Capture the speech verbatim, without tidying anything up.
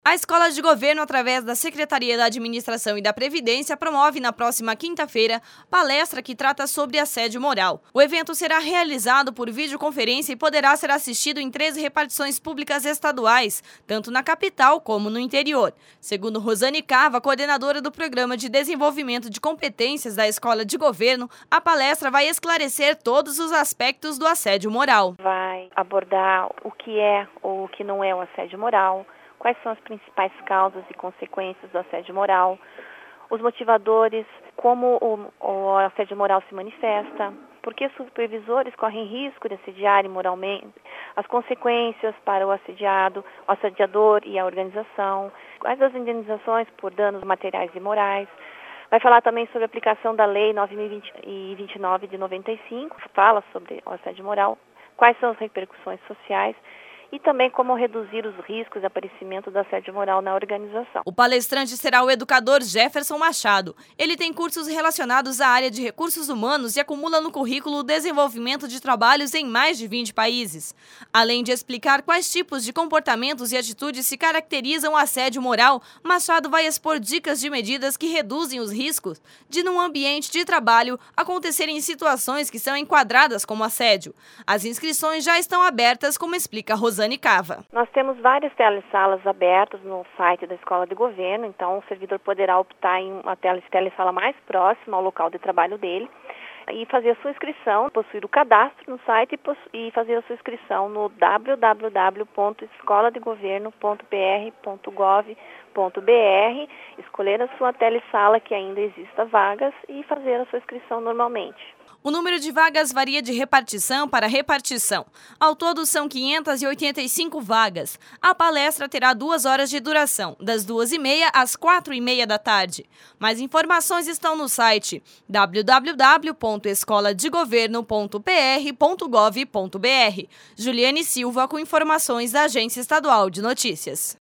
A Escola de Governo, através da Secretaria da Administração e da Previdência, promove na próxima quinta-feira palestra que trata sobre assédio moral. O evento será realizado por videoconferência e poderá ser assistido em treze repartições públicas estaduais, tanto na capital como no interior. Segundo Rosane Cava, coordenadora do Programa de Desenvolvimento de Competências da Escola de Governo, a palestra vai esclarecer todos os aspectos do assédio moral. Vai abordar o que é ou o que não é o assédio moral, quais são as principais causas e consequências do assédio moral, os motivadores, como o, o assédio moral se manifesta, por que supervisores correm risco de assediar imoralmente, as consequências para o assediado, o assediador e a organização, quais as indenizações por danos materiais e morais. Vai falar também sobre a aplicação da Lei nove mil e vinte e nove de noventa e cinco, fala sobre o assédio moral, quais são as repercussões sociais, e também como reduzir os riscos de aparecimento do assédio moral na organização. O palestrante será o educador Jefferson Machado. Ele tem cursos relacionados à área de recursos humanos e acumula no currículo o desenvolvimento de trabalhos em mais de vinte países. Além de explicar quais tipos de comportamentos e atitudes se caracterizam o assédio moral, Machado vai expor dicas de medidas que reduzem os riscos de, num ambiente de trabalho, acontecerem situações que são enquadradas como assédio. As inscrições já estão abertas, como explica Rosane Cava. Nós temos várias telesalas abertas no site da Escola de Governo, então o servidor poderá optar em uma telesala mais próxima ao local de trabalho dele e fazer a sua inscrição, possuir o cadastro no site e fazer a sua inscrição no w w w ponto escola de governo ponto p r ponto gov ponto b r, escolher a sua telesala que ainda exista vagas e fazer a sua inscrição normalmente. O número de vagas varia de repartição para repartição. Ao todo, são quinhentas e oitenta e cinco vagas. A palestra terá duas horas de duração, das duas e meia às quatro e meia da tarde. Mais informações estão no site w w w ponto escola de governo ponto p r ponto gov ponto b r. Juliane Silva com informações da Agência Estadual de Notícias.